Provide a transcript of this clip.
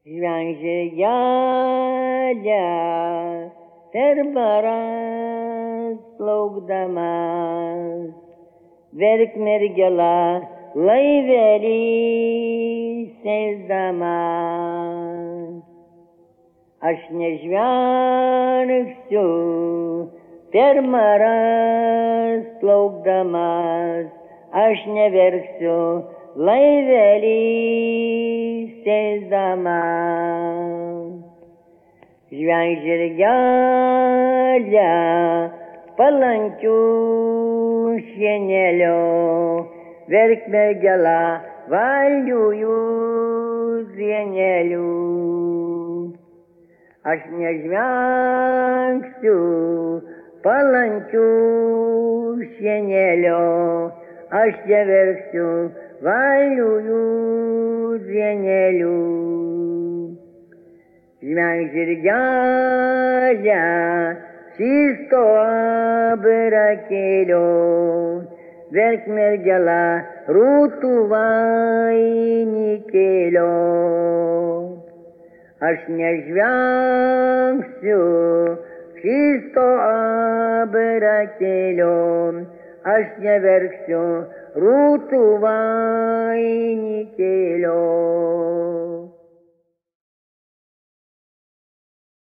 Žvenžirgelė per baras plaukdamas, verk mergela laivelį sėsdamas. Aš nežvengsiu per maras plaukdamas, aš neverksiu laivelį sėsdamas. Žvenžirgelė palankių šienelio, verk mergela valgiųjų zienelių. Aš nežvengsiu palankių šienelio, aš neverksiu valgiųjų zienelių. Žvenžirgelė čisto abrakėlio, verk mergela rūtų vainikėlio. Aš nežvengsiu čisto abrakėlio, aš neverksiu rūtų vainikėlio.